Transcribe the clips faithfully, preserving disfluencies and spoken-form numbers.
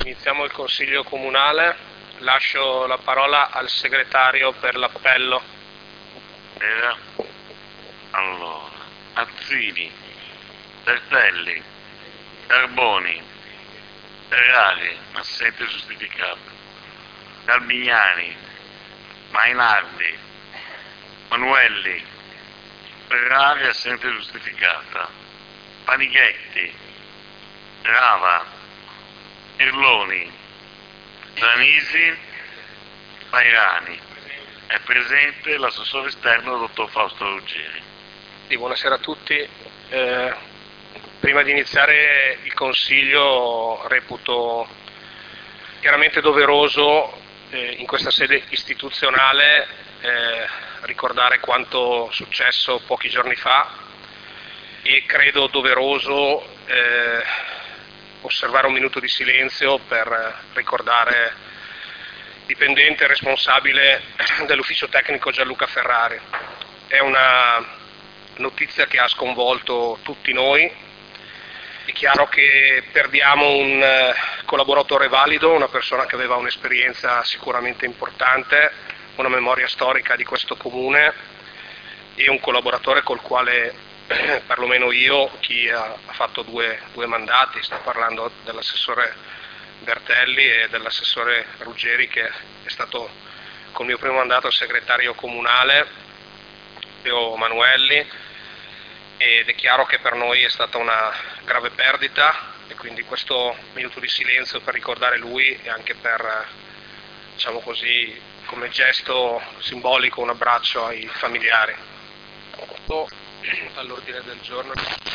Iniziamo il Consiglio Comunale, lascio la parola al segretario per l'appello. Era allora Azzini, Bertelli, Carboni, Ferrari, assente giustificato, Galbignani, Mainardi, Manuelli, Ferrari, assente giustificata, Panighetti, Rava, Irloni, Ranisi, Pairani. È presente l'assessore esterno dottor Fausto Ruggeri. Sì, buonasera a tutti. Eh, prima di iniziare il Consiglio reputo chiaramente doveroso eh, in questa sede istituzionale eh, ricordare quanto successo pochi giorni fa e credo doveroso eh, osservare un minuto di silenzio per ricordare dipendente e responsabile dell'ufficio tecnico Gianluca Ferrari. È una notizia che ha sconvolto tutti noi. È chiaro che perdiamo un collaboratore valido, una persona che aveva un'esperienza sicuramente importante, una memoria storica di questo comune e un collaboratore col quale perlomeno io, chi ha fatto due, due mandati, sto parlando dell'assessore Bertelli e dell'assessore Ruggeri, che è stato col mio primo mandato segretario comunale, Teo Manuelli, ed è chiaro che per noi è stata una grave perdita e quindi questo minuto di silenzio per ricordare lui e anche per, diciamo così, come gesto simbolico, un abbraccio ai familiari. All'ordine del giorno.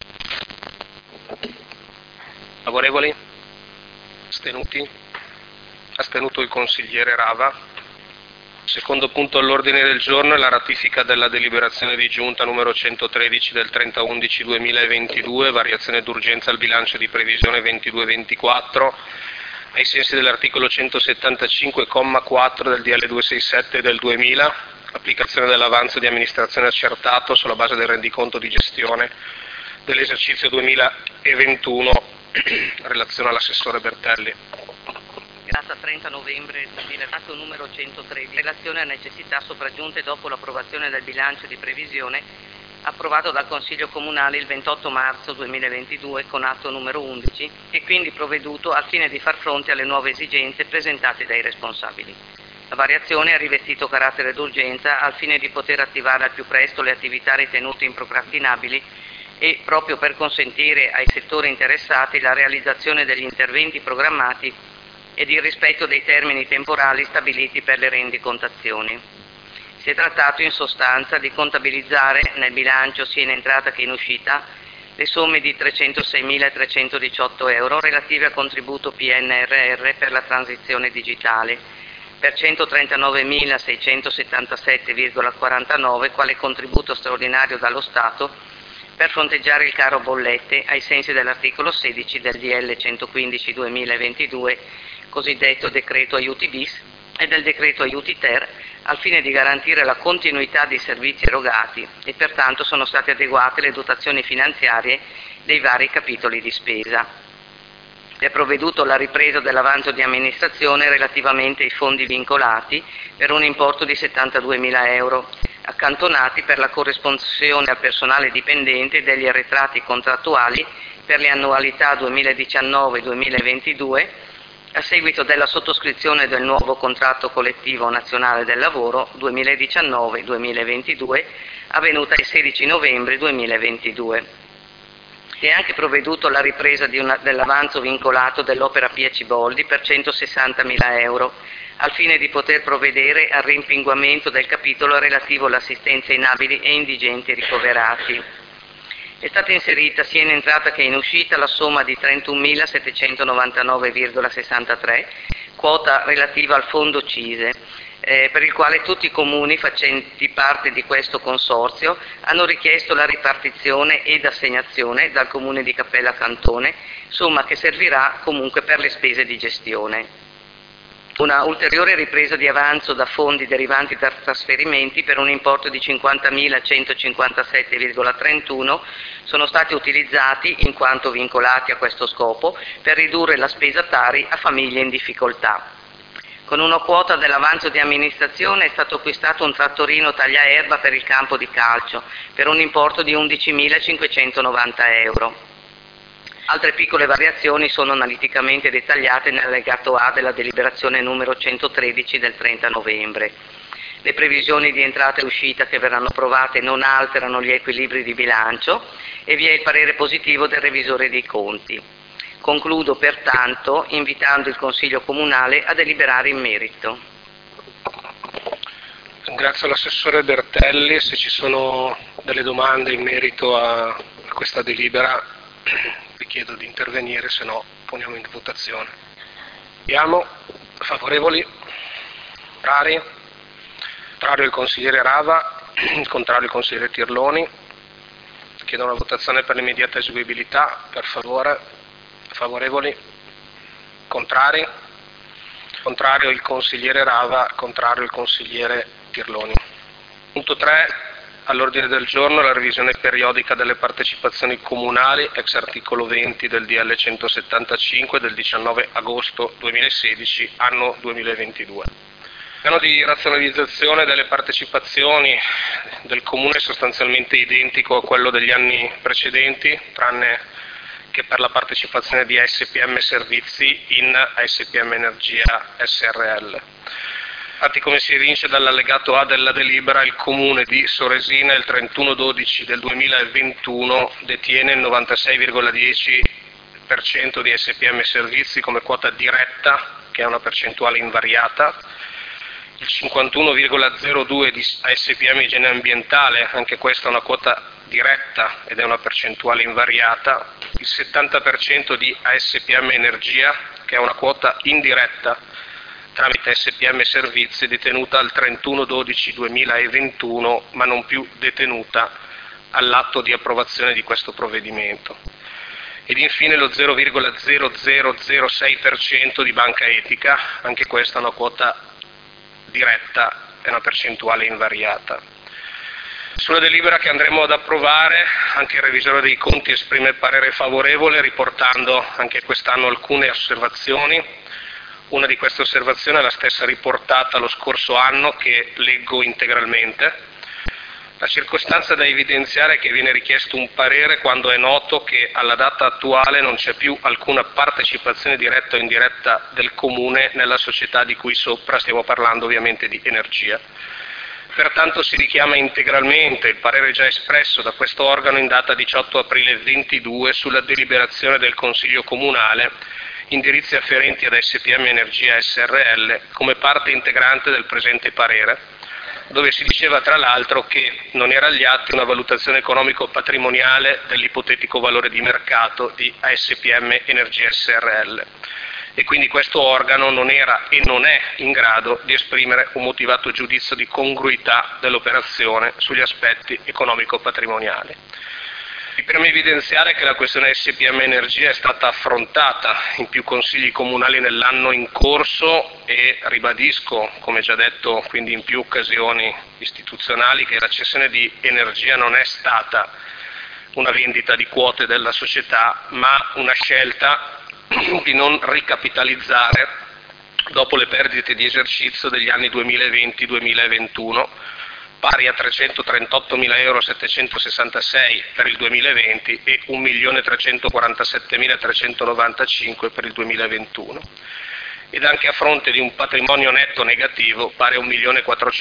Favorevoli? Astenuti? Astenuto il consigliere Rava. Secondo punto all'ordine del giorno è la ratifica della deliberazione di giunta numero centotredici del trenta undici duemilaventidue, variazione d'urgenza al bilancio di previsione ventidue ventiquattro, ai sensi dell'articolo centosettantacinque comma quattro del D L duecentosessantasette del duemila, applicazione dell'avanzo di amministrazione accertato sulla base del rendiconto di gestione dell'esercizio duemilaventuno. Relazione all'assessore Bertelli. Data trenta novembre duemilaquattro numero centotredici, relazione a necessità sopraggiunte dopo l'approvazione del bilancio di previsione approvato dal Consiglio Comunale il ventotto marzo duemilaventidue con atto numero undici e quindi provveduto al fine di far fronte alle nuove esigenze presentate dai responsabili. La variazione ha rivestito carattere d'urgenza al fine di poter attivare al più presto le attività ritenute improcrastinabili e proprio per consentire ai settori interessati la realizzazione degli interventi programmati ed il rispetto dei termini temporali stabiliti per le rendicontazioni. Si è trattato in sostanza di contabilizzare nel bilancio sia in entrata che in uscita le somme di trecentoseimilatrecentodiciotto euro relative al contributo P N R R per la transizione digitale, per centotrentanovemilaseicentosettantasette virgola quarantanove quale contributo straordinario dallo Stato per fronteggiare il caro bollette ai sensi dell'articolo sedici del D L centoquindici duemilaventidue, cosiddetto decreto aiuti bis, e del decreto aiuti ter, al fine di garantire la continuità dei servizi erogati e pertanto sono state adeguate le dotazioni finanziarie dei vari capitoli di spesa. È provveduto alla ripresa dell'avanzo di amministrazione relativamente ai fondi vincolati per un importo di settantaduemila euro, accantonati per la corresponsione al personale dipendente degli arretrati contrattuali per le annualità duemiladiciannove duemilaventidue a seguito della sottoscrizione del nuovo contratto collettivo nazionale del lavoro duemiladiciannove duemilaventidue avvenuta il sedici novembre duemilaventidue. Si è anche provveduto alla ripresa di una, dell'avanzo vincolato dell'opera Piaciboldi per centosessantamila euro, al fine di poter provvedere al rimpinguamento del capitolo relativo all'assistenza ai inabili e indigenti ricoverati. È stata inserita sia in entrata che in uscita la somma di trentunomilasettecentonovantanove virgola sessantatré, quota relativa al fondo CISE, eh, per il quale tutti i comuni facenti parte di questo consorzio hanno richiesto la ripartizione ed assegnazione dal comune di Cappella Cantone, somma che servirà comunque per le spese di gestione. una ulteriore ripresa di avanzo da fondi derivanti da trasferimenti per un importo di cinquantamilacentocinquantasette virgola trentuno sono stati utilizzati, in quanto vincolati a questo scopo, per ridurre la spesa Tari a famiglie in difficoltà. Con una quota dell'avanzo di amministrazione è stato acquistato un trattorino tagliaerba per il campo di calcio, per un importo di undicimilacinquecentonovanta euro. Altre piccole variazioni sono analiticamente dettagliate nell'allegato A della deliberazione numero centotredici del trenta novembre. Le previsioni di entrata e uscita che verranno approvate non alterano gli equilibri di bilancio e vi è il parere positivo del revisore dei conti. Concludo pertanto invitando il Consiglio Comunale a deliberare in merito. Ringrazio l'assessore Bertelli. Se ci sono delle domande in merito a, a questa delibera vi chiedo di intervenire, se no poniamo in votazione. Andiamo. Favorevoli? Contrari? Contrario il consigliere Rava, contrario il consigliere Tirloni. Chiedo una votazione per l'immediata eseguibilità, per favore. Favorevoli? Contrari? Contrario il consigliere Rava, contrario il consigliere Tirloni. Punto tre. All'ordine del giorno la revisione periodica delle partecipazioni comunali ex articolo venti del D L centosettantacinque del diciannove agosto duemilasedici, anno duemilaventidue. Il piano di razionalizzazione delle partecipazioni del Comune è sostanzialmente identico a quello degli anni precedenti, tranne che per la partecipazione di A S P M Servizi in A S P M Energia S R L. Infatti, come si evince dall'allegato A della delibera, il Comune di Soresina il trentuno dodici del duemilaventuno detiene il novantasei virgola dieci per cento di A S P M Servizi come quota diretta, che è una percentuale invariata, il cinquantuno virgola zero due di A S P M Igiene Ambientale, anche questa è una quota diretta ed è una percentuale invariata, il settanta per cento di A S P M Energia, che è una quota indiretta tramite A S P M Servizi, detenuta al trentuno dodici duemilaventuno, ma non più detenuta all'atto di approvazione di questo provvedimento. Ed infine lo zero virgola zero zero zero sei per cento di Banca Etica, anche questa è una quota diretta e una percentuale invariata. Sulla delibera che andremo ad approvare, anche il revisore dei conti esprime parere favorevole, riportando anche quest'anno alcune osservazioni. Una di queste osservazioni è la stessa riportata lo scorso anno, che leggo integralmente. La circostanza da evidenziare è che viene richiesto un parere quando è noto che alla data attuale non c'è più alcuna partecipazione diretta o indiretta del Comune nella società di cui sopra, stiamo parlando ovviamente di Energia. Pertanto si richiama integralmente il parere già espresso da questo organo in data diciotto aprile ventidue sulla deliberazione del Consiglio Comunale, indirizzi afferenti ad S P M Energia S R L come parte integrante del presente parere, dove si diceva tra l'altro che non era agli atti una valutazione economico-patrimoniale dell'ipotetico valore di mercato di A S P M Energia S R L e quindi questo organo non era e non è in grado di esprimere un motivato giudizio di congruità dell'operazione sugli aspetti economico-patrimoniali. Mi preme evidenziare che la questione S P M Energia è stata affrontata in più consigli comunali nell'anno in corso e ribadisco, come già detto quindi in più occasioni istituzionali, che la cessione di Energia non è stata una vendita di quote della società, ma una scelta di non ricapitalizzare dopo le perdite di esercizio degli anni duemilaventi duemilaventuno, pari a trecentotrentottomila euro settecentosessantasei per il duemilaventi e un milione trecentoquarantasettemilatrecentonovantacinque per il duemilaventuno, ed anche a fronte di un patrimonio netto negativo pari a un milione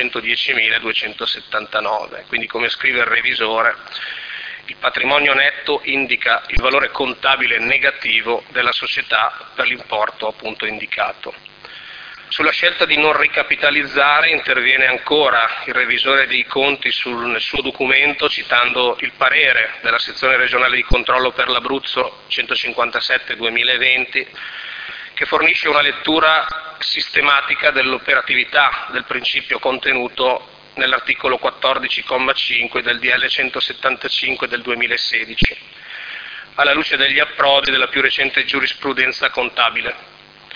quattrocentodiecimiladuecentosettantanove. Quindi, come scrive il revisore, il patrimonio netto indica il valore contabile negativo della società per l'importo appunto indicato. Sulla scelta di non ricapitalizzare interviene ancora il revisore dei conti sul, nel suo documento, citando il parere della sezione regionale di controllo per l'Abruzzo centocinquantasette duemilaventi, che fornisce una lettura sistematica dell'operatività del principio contenuto nell'articolo quattordici comma cinque del D L centosettantacinque del duemilasedici, alla luce degli approdi della più recente giurisprudenza contabile.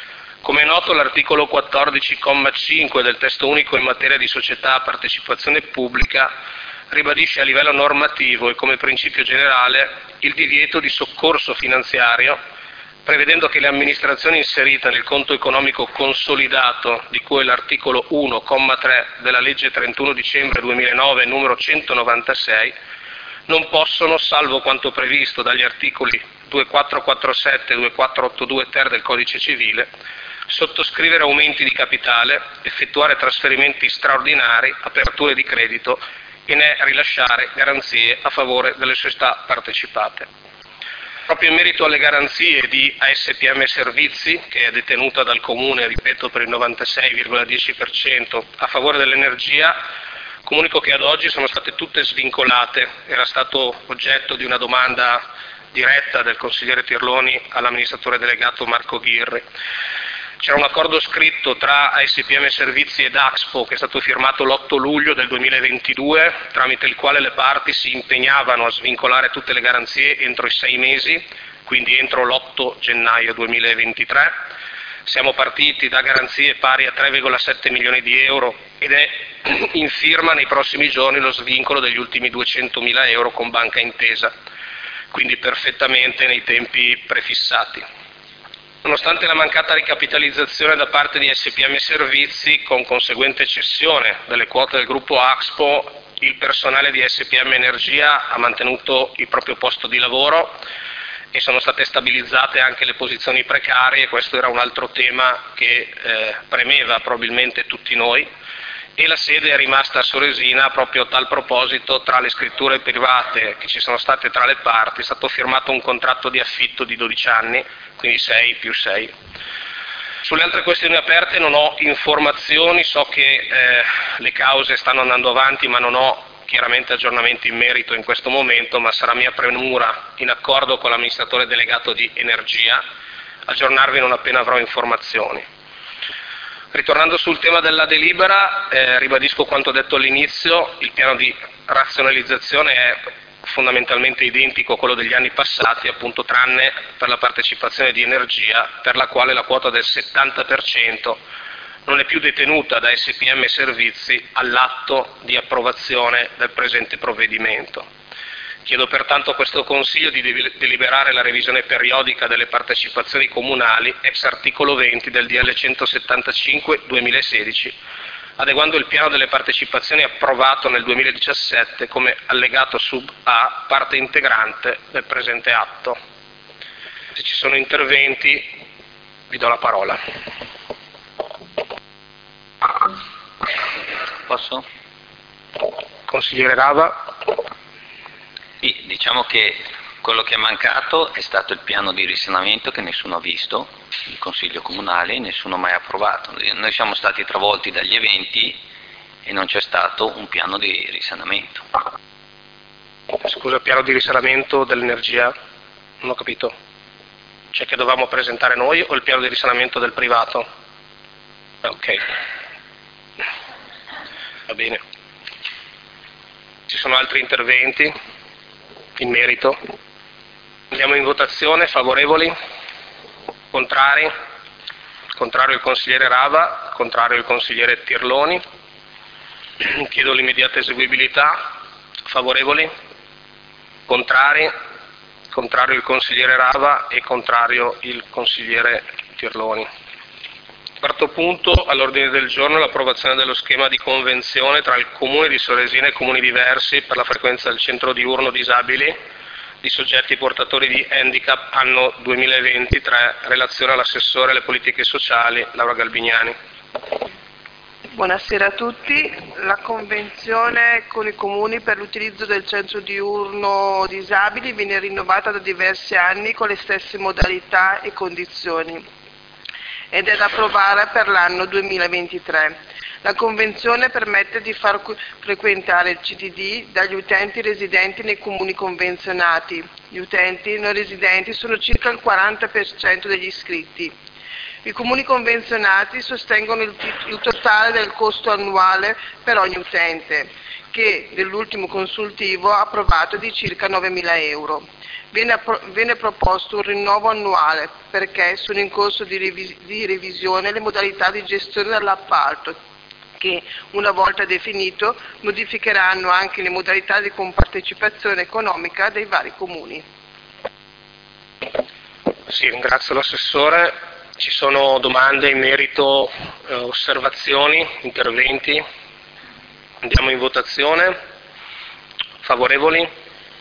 Come è noto, l'articolo quattordici, comma cinque del testo unico in materia di società a partecipazione pubblica ribadisce a livello normativo e come principio generale il divieto di soccorso finanziario, prevedendo che le amministrazioni inserite nel conto economico consolidato di cui è l'articolo uno, comma tre della legge trentuno dicembre duemilanove numero centonovantasei non possono, salvo quanto previsto dagli articoli duemilaquattrocentoquarantasette e duemilaquattrocentottantadue ter del Codice Civile, sottoscrivere aumenti di capitale, effettuare trasferimenti straordinari, aperture di credito e né rilasciare garanzie a favore delle società partecipate. Proprio in merito alle garanzie di A S P M Servizi, che è detenuta dal Comune, ripeto, per il novantasei virgola dieci per cento a favore dell'energia, comunico che ad oggi sono state tutte svincolate. Era stato oggetto di una domanda diretta del consigliere Tirloni all'amministratore delegato Marco Ghirri. C'era un accordo scritto tra A S P M Servizi ed Axpo che è stato firmato l'otto luglio del duemilaventidue, tramite il quale le parti si impegnavano a svincolare tutte le garanzie entro i sei mesi, quindi entro l'otto gennaio duemilaventitré. Siamo partiti da garanzie pari a tre virgola sette milioni di euro ed è in firma nei prossimi giorni lo svincolo degli ultimi duecentomila euro con Banca Intesa, quindi perfettamente nei tempi prefissati. Nonostante la mancata ricapitalizzazione da parte di A S P M Servizi, con conseguente cessione delle quote del gruppo Axpo, il personale di A S P M Energia ha mantenuto il proprio posto di lavoro e sono state stabilizzate anche le posizioni precarie. Questo era un altro tema che eh, premeva probabilmente tutti noi, e la sede è rimasta a Soresina. Proprio a tal proposito, tra le scritture private che ci sono state tra le parti è stato firmato un contratto di affitto di dodici anni, quindi sei più sei. Sulle altre questioni aperte non ho informazioni, so che eh, le cause stanno andando avanti, ma non ho chiaramente aggiornamenti in merito in questo momento, ma sarà mia premura, in accordo con l'amministratore delegato di Energia, aggiornarvi non appena avrò informazioni. Ritornando sul tema della delibera, eh, ribadisco quanto detto all'inizio: il piano di razionalizzazione è fondamentalmente identico a quello degli anni passati, appunto tranne per la partecipazione di Energia, per la quale la quota del settanta per cento non è più detenuta da S P M Servizi all'atto di approvazione del presente provvedimento. Chiedo pertanto a questo Consiglio di deliberare la revisione periodica delle partecipazioni comunali ex articolo venti del D L centosettantacinque duemilasedici, adeguando il piano delle partecipazioni approvato nel duemiladiciassette come allegato sub A, parte integrante del presente atto. Se ci sono interventi, vi do la parola. Posso? Consigliere Rava. Sì, diciamo che quello che è mancato è stato il piano di risanamento che nessuno ha visto, il Consiglio Comunale, nessuno ha mai approvato. Noi siamo stati travolti dagli eventi e non c'è stato un piano di risanamento. Scusa, il piano di risanamento dell'energia? Non ho capito. Cioè che dovevamo presentare noi o il piano di risanamento del privato? Ok. Va bene. Ci sono altri interventi in merito? Andiamo in votazione. Favorevoli? Contrari? Contrario il consigliere Rava, contrario il consigliere Tirloni. Chiedo l'immediata eseguibilità. Favorevoli? Contrari? Contrario il consigliere Rava e contrario il consigliere Tirloni. Quarto punto all'ordine del giorno: l'approvazione dello schema di convenzione tra il Comune di Soresina e comuni diversi per la frequenza del centro diurno disabili di soggetti portatori di handicap anno duemilaventitré, relazione all'assessore alle politiche sociali Laura Galbignani. Buonasera a tutti. La convenzione con i comuni per l'utilizzo del centro diurno disabili viene rinnovata da diversi anni con le stesse modalità e condizioni ed è da approvare per l'anno duemilaventitré. La Convenzione permette di far frequentare il C D D dagli utenti residenti nei comuni convenzionati. Gli utenti non residenti sono circa il quaranta per cento degli iscritti. I comuni convenzionati sostengono il, il totale del costo annuale per ogni utente, che nell'ultimo consultivo ha approvato di circa novemila euro. Viene, appro- viene proposto un rinnovo annuale perché sono in corso di, revis- di revisione le modalità di gestione dell'appalto, che una volta definito modificheranno anche le modalità di compartecipazione economica dei vari comuni. Sì, ringrazio l'assessore. Ci sono domande in merito, eh, osservazioni, interventi? Andiamo in votazione. Favorevoli?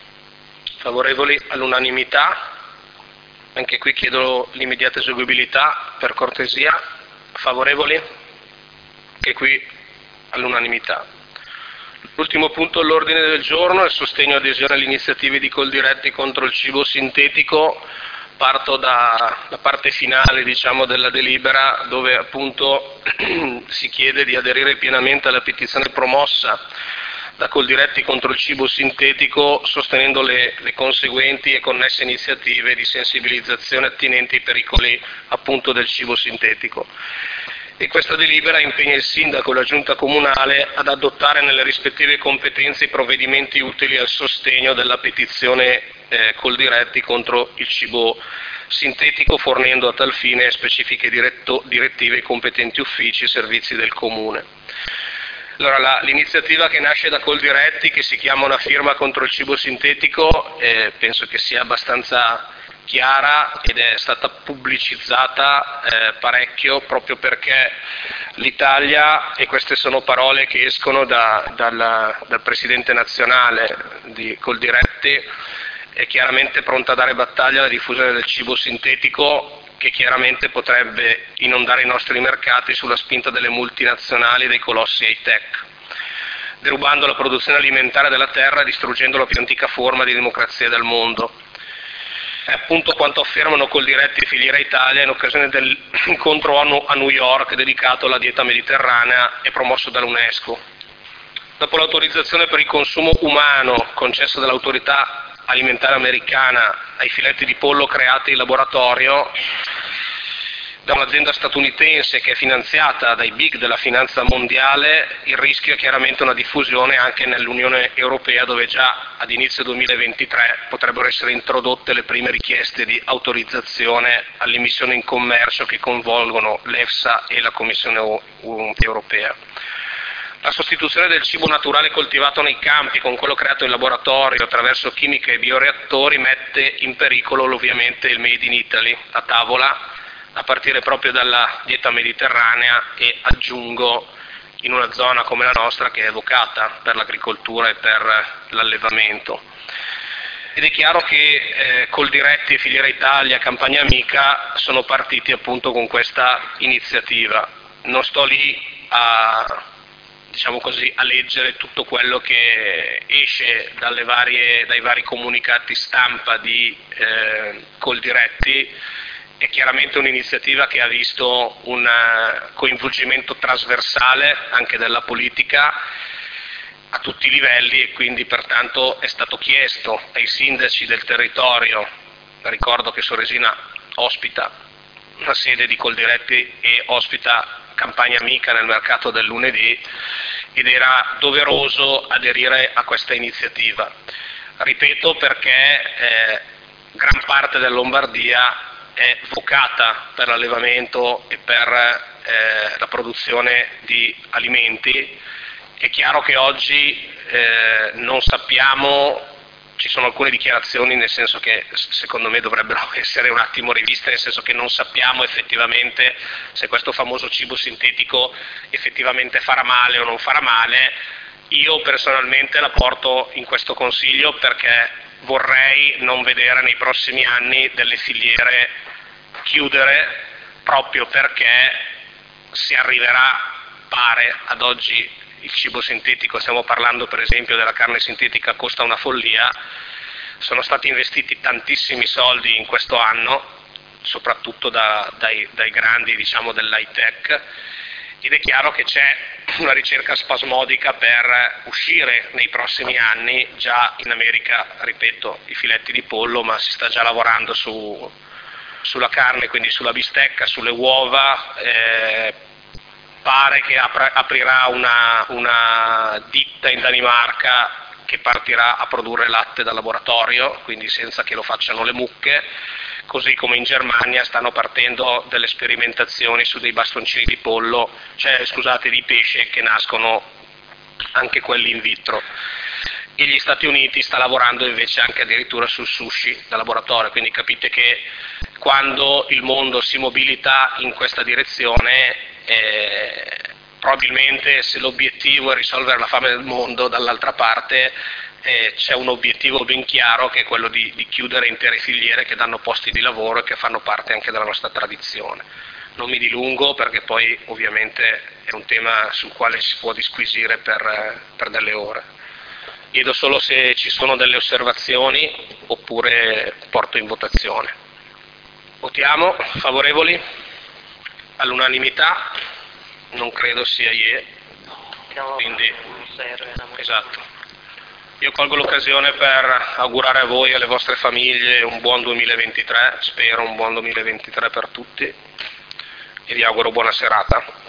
Favorevoli all'unanimità. Anche qui chiedo l'immediata eseguibilità, per cortesia. Favorevoli? Anche qui all'unanimità. L'ultimo punto all'ordine del giorno è il sostegno e adesione alle iniziative di Coldiretti contro il cibo sintetico. Parto dalla parte finale, diciamo, della delibera, dove appunto si chiede di aderire pienamente alla petizione promossa da Coldiretti contro il cibo sintetico, sostenendo le, le conseguenti e connesse iniziative di sensibilizzazione attinenti ai pericoli appunto del cibo sintetico. E questa delibera impegna il sindaco e la giunta comunale ad adottare nelle rispettive competenze i provvedimenti utili al sostegno della petizione eh, Coldiretti contro il cibo sintetico, fornendo a tal fine specifiche diretto, direttive ai competenti uffici e servizi del comune. Allora, la, l'iniziativa che nasce da Coldiretti, che si chiama Una firma contro il cibo sintetico, eh, penso che sia abbastanza chiara ed è stata pubblicizzata eh, parecchio, proprio perché l'Italia, e queste sono parole che escono da, dal, dal presidente nazionale di Coldiretti, è chiaramente pronta a dare battaglia alla diffusione del cibo sintetico, che chiaramente potrebbe inondare i nostri mercati sulla spinta delle multinazionali e dei colossi high-tech, derubando la produzione alimentare della terra e distruggendo la più antica forma di democrazia del mondo. È appunto quanto affermano Coldiretti e Filiera Italia in occasione dell'incontro ONU a New York dedicato alla dieta mediterranea e promosso dall'UNESCO. Dopo l'autorizzazione per il consumo umano concessa dall'autorità alimentare americana ai filetti di pollo creati in laboratorio da un'azienda statunitense che è finanziata dai big della finanza mondiale, il rischio è chiaramente una diffusione anche nell'Unione Europea, dove già ad inizio duemilaventitré potrebbero essere introdotte le prime richieste di autorizzazione all'immissione in commercio che coinvolgono l'EFSA e la Commissione Europea. La sostituzione del cibo naturale coltivato nei campi con quello creato in laboratorio attraverso chimiche e bioreattori mette in pericolo ovviamente il Made in Italy a tavola, a partire proprio dalla dieta mediterranea e, aggiungo, in una zona come la nostra che è vocata per l'agricoltura e per l'allevamento. Ed è chiaro che eh, Coldiretti e Filiera Italia, Campagna Amica, sono partiti appunto con questa iniziativa. Non sto lì a, diciamo così, a leggere tutto quello che esce dalle varie, dai vari comunicati stampa di eh, Coldiretti. È chiaramente un'iniziativa che ha visto un coinvolgimento trasversale anche della politica a tutti i livelli, e quindi pertanto è stato chiesto ai sindaci del territorio. Ricordo che Soresina ospita una sede di Coldiretti e ospita Campagna Amica nel mercato del lunedì, ed era doveroso aderire a questa iniziativa. Ripeto, perché eh, gran parte della Lombardia è vocata per l'allevamento e per eh, la produzione di alimenti. È chiaro che oggi eh, non sappiamo, ci sono alcune dichiarazioni nel senso che secondo me dovrebbero essere un attimo riviste, nel senso che non sappiamo effettivamente se questo famoso cibo sintetico effettivamente farà male o non farà male. Io personalmente la porto in questo consiglio perché vorrei non vedere nei prossimi anni delle filiere chiudere, proprio perché si arriverà, pare, ad oggi il cibo sintetico, stiamo parlando per esempio della carne sintetica, costa una follia, sono stati investiti tantissimi soldi in questo anno, soprattutto da, dai, dai grandi, diciamo, dell'high tech, ed è chiaro che c'è una ricerca spasmodica per uscire nei prossimi anni. Già in America, ripeto, i filetti di pollo, ma si sta già lavorando su, sulla carne, quindi sulla bistecca, sulle uova, eh, pare che apra, aprirà una, una ditta in Danimarca che partirà a produrre latte da laboratorio, quindi senza che lo facciano le mucche, così come in Germania stanno partendo delle sperimentazioni su dei bastoncini di pollo, cioè scusate, di pesce, che nascono anche quelli in vitro. E gli Stati Uniti sta lavorando invece anche addirittura sul sushi da laboratorio, quindi capite che quando il mondo si mobilita in questa direzione, eh, probabilmente se l'obiettivo è risolvere la fame del mondo, dall'altra parte eh, c'è un obiettivo ben chiaro, che è quello di, di chiudere intere filiere che danno posti di lavoro e che fanno parte anche della nostra tradizione. Non mi dilungo perché poi ovviamente è un tema sul quale si può disquisire per, per delle ore. Chiedo solo se ci sono delle osservazioni oppure porto in votazione. Votiamo, favorevoli? All'unanimità? Non credo sia ie. Quindi, esatto. Io colgo l'occasione per augurare a voi e alle vostre famiglie un buon duemilaventitré, spero un buon duemilaventitré per tutti, e vi auguro buona serata.